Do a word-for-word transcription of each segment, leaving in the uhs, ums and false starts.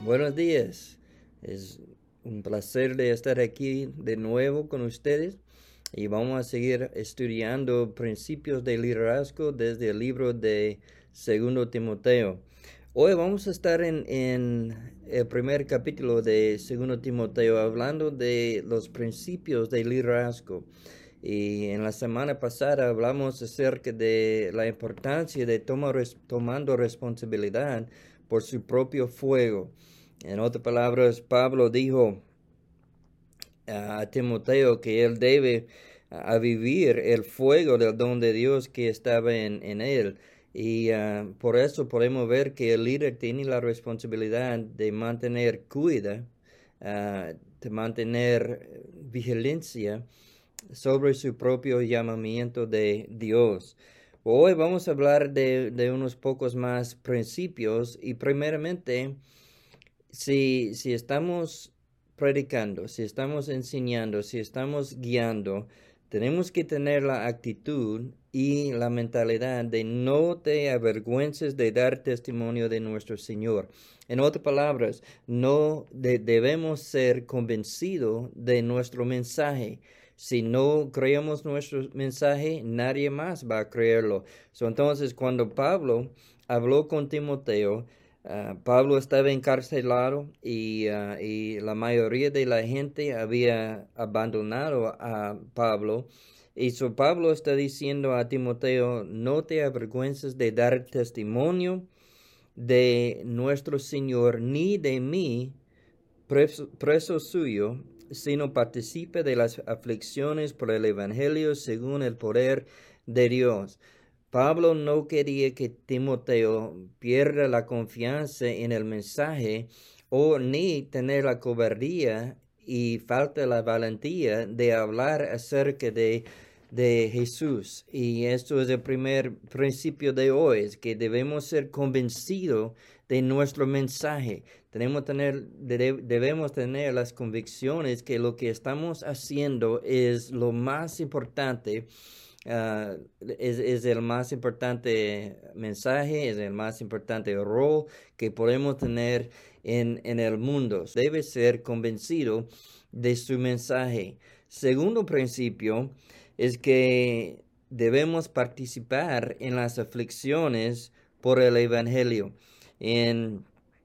Buenos días. Es un placer de estar aquí de nuevo con ustedes y vamos a seguir estudiando principios de liderazgo desde el libro de Segundo Timoteo. Hoy vamos a estar en, en el primer capítulo de Segundo Timoteo hablando de los principios de liderazgo. Y en la semana pasada hablamos acerca de la importancia de tomar, tomando responsabilidad por su propio fuego. En otras palabras, Pablo dijo a Timoteo que él debe a vivir el fuego del don de Dios que estaba en, en él. Y uh, por eso podemos ver que el líder tiene la responsabilidad de mantener cuida, uh, de mantener vigilancia sobre su propio llamamiento de Dios. Hoy vamos a hablar de, de unos pocos más principios y primeramente, si, si estamos predicando, si estamos enseñando, si estamos guiando, tenemos que tener la actitud y la mentalidad de no te avergüences de dar testimonio de nuestro Señor. En otras palabras, no de, debemos ser convencidos de nuestro mensaje. Si no creemos nuestro mensaje, nadie más va a creerlo. So, entonces, cuando Pablo habló con Timoteo, Uh, Pablo estaba encarcelado y, uh, y la mayoría de la gente había abandonado a Pablo. Y so Pablo está diciendo a Timoteo, no te avergüences de dar testimonio de nuestro Señor, ni de mí, preso, preso suyo, sino participe de las aflicciones por el Evangelio según el poder de Dios. Pablo no quería que Timoteo pierda la confianza en el mensaje o ni tener la cobardía y falta la valentía de hablar acerca de, de Jesús. Y esto es el primer principio de hoy, es que debemos ser convencidos de nuestro mensaje. Tenemos tener, debemos tener las convicciones que lo que estamos haciendo es lo más importante. Uh, es, es el más importante mensaje, es el más importante rol que podemos tener en, en el mundo. Debe ser convencido de su mensaje. Segundo principio es que debemos participar en las aflicciones por el Evangelio. En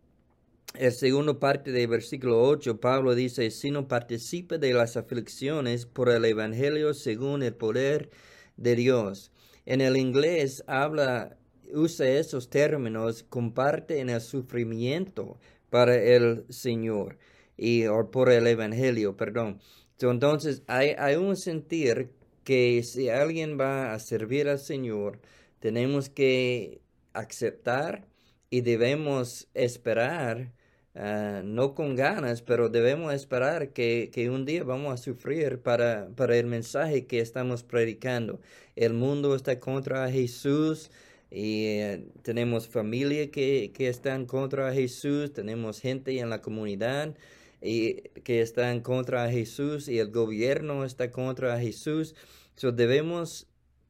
el segundo parte del versículo ocho, Pablo dice, si no participa de las aflicciones por el Evangelio según el poder de Dios. En el inglés habla, usa esos términos, comparte en el sufrimiento para el Señor y o por el Evangelio, perdón. Entonces hay, hay un sentir que si alguien va a servir al Señor, tenemos que aceptar y debemos esperar. Uh, no con ganas, pero debemos esperar que, que un día vamos a sufrir para, para el mensaje que estamos predicando. El mundo está contra Jesús y uh, tenemos familia que, que están contra Jesús, tenemos gente en la comunidad y, que están contra Jesús y el gobierno está contra Jesús. So debemos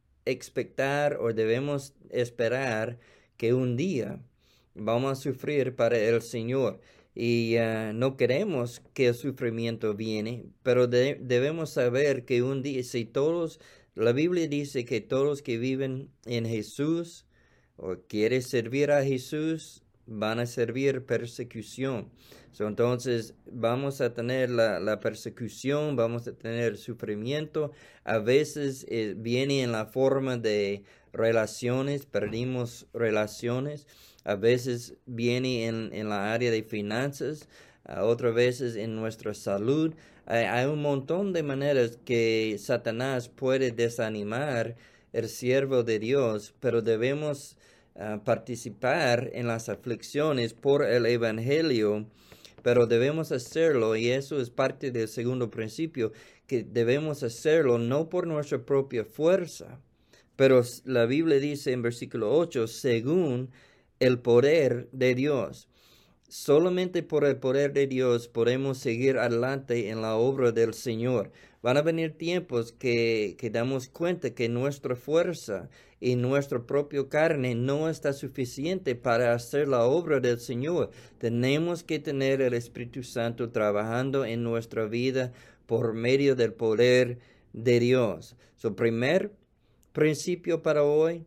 expectar o debemos esperar que un día vamos a sufrir para el Señor y uh, no queremos que el sufrimiento viene, pero de, debemos saber que un día, si todos, la Biblia dice que todos que viven en Jesús o quieren servir a Jesús, van a servir persecución. So, entonces vamos a tener la, la persecución, vamos a tener sufrimiento. A veces eh, viene en la forma de relaciones, perdimos relaciones. A veces viene en, en la área de finanzas, uh, otras veces en nuestra salud. Hay, hay un montón de maneras que Satanás puede desanimar el siervo de Dios, pero debemos uh, participar en las aflicciones por el Evangelio, pero debemos hacerlo, y eso es parte del segundo principio, que debemos hacerlo no por nuestra propia fuerza, pero la Biblia dice en versículo ocho, según el poder de Dios. Solamente por el poder de Dios podemos seguir adelante en la obra del Señor. Van a venir tiempos que, que damos cuenta que nuestra fuerza y nuestra propia carne no está suficiente para hacer la obra del Señor. Tenemos que tener el Espíritu Santo trabajando en nuestra vida por medio del poder de Dios. Su primer principio para hoy: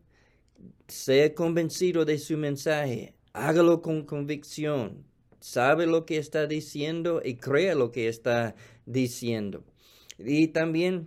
sea convencido de su mensaje. Hágalo con convicción. Sabe lo que está diciendo y crea lo que está diciendo. Y también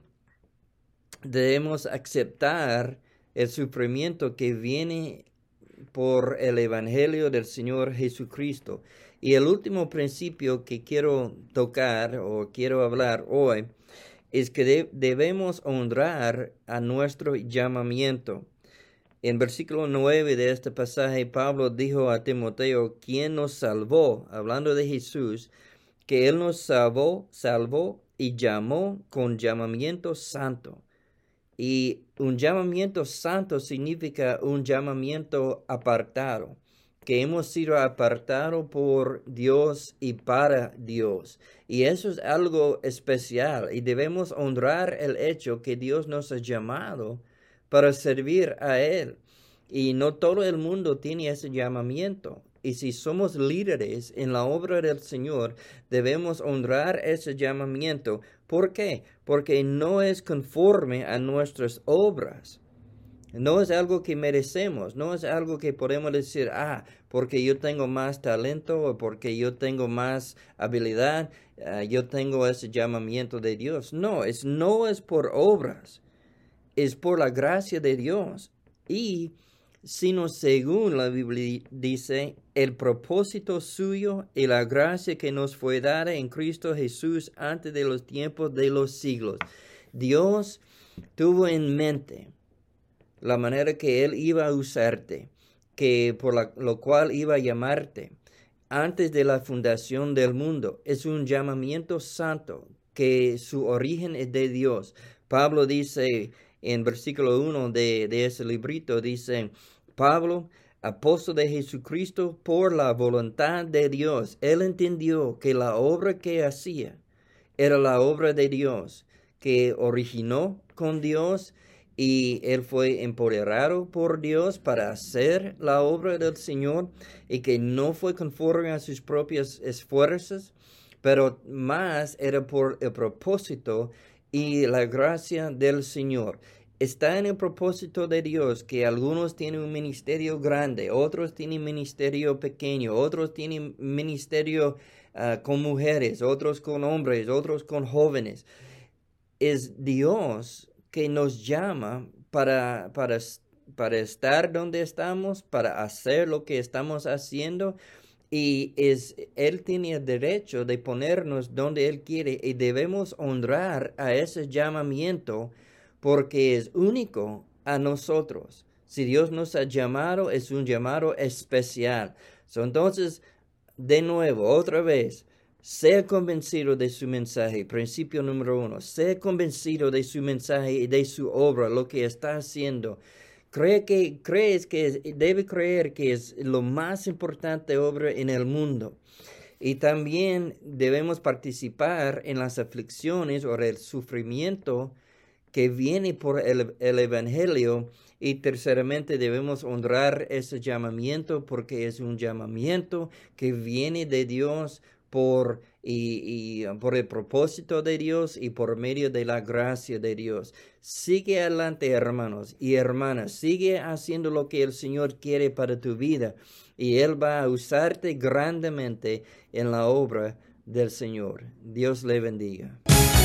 debemos aceptar el sufrimiento que viene por el Evangelio del Señor Jesucristo. Y el último principio que quiero tocar o quiero hablar hoy es que de- debemos honrar a nuestro llamamiento. En versículo nueve de este pasaje, Pablo dijo a Timoteo, quien nos salvó, hablando de Jesús, que Él nos salvó, salvó y llamó con llamamiento santo. Y un llamamiento santo significa un llamamiento apartado, que hemos sido apartados por Dios y para Dios. Y eso es algo especial y debemos honrar el hecho que Dios nos ha llamado para servir a Él. Y no todo el mundo tiene ese llamamiento. Y si somos líderes en la obra del Señor, debemos honrar ese llamamiento. ¿Por qué? Porque no es conforme a nuestras obras. No es algo que merecemos, no es algo que podemos decir, ah, porque yo tengo más talento o porque yo tengo más habilidad, uh, yo tengo ese llamamiento de Dios. No, es, no es por obras, es por la gracia de Dios. Y sino según la Biblia dice, el propósito suyo y la gracia que nos fue dada en Cristo Jesús antes de los tiempos de los siglos. Dios tuvo en mente la manera que Él iba a usarte, que por la, lo cual iba a llamarte antes de la fundación del mundo. Es un llamamiento santo, que su origen es de Dios. Pablo dice en versículo uno de, de ese librito, dice, Pablo, apóstol de Jesucristo por la voluntad de Dios. Él entendió que la obra que hacía era la obra de Dios, que originó con Dios, y él fue empoderado por Dios para hacer la obra del Señor, y que no fue conforme a sus propios esfuerzos, pero más era por el propósito y la gracia del Señor. Está en el propósito de Dios que algunos tienen un ministerio grande, otros tienen ministerio pequeño, otros tienen ministerio uh, con mujeres, otros con hombres, otros con jóvenes. Es Dios que nos llama para, para, para estar donde estamos, para hacer lo que estamos haciendo. Y es, Él tiene el derecho de ponernos donde Él quiere, y debemos honrar a ese llamamiento porque es único a nosotros. Si Dios nos ha llamado, es un llamado especial. So, entonces, de nuevo, otra vez, sea convencido de su mensaje. Principio número uno, sea convencido de su mensaje y de su obra, lo que está haciendo. Cree que, crees que es, debe creer que es lo más importante obra en el mundo. Y también debemos participar en las aflicciones o el sufrimiento que viene por el, el Evangelio. Y terceramente debemos honrar ese llamamiento porque es un llamamiento que viene de Dios por, y, y por el propósito de Dios y por medio de la gracia de Dios. Sigue adelante, hermanos y hermanas. Sigue haciendo lo que el Señor quiere para tu vida, y Él va a usarte grandemente en la obra del Señor. Dios le bendiga.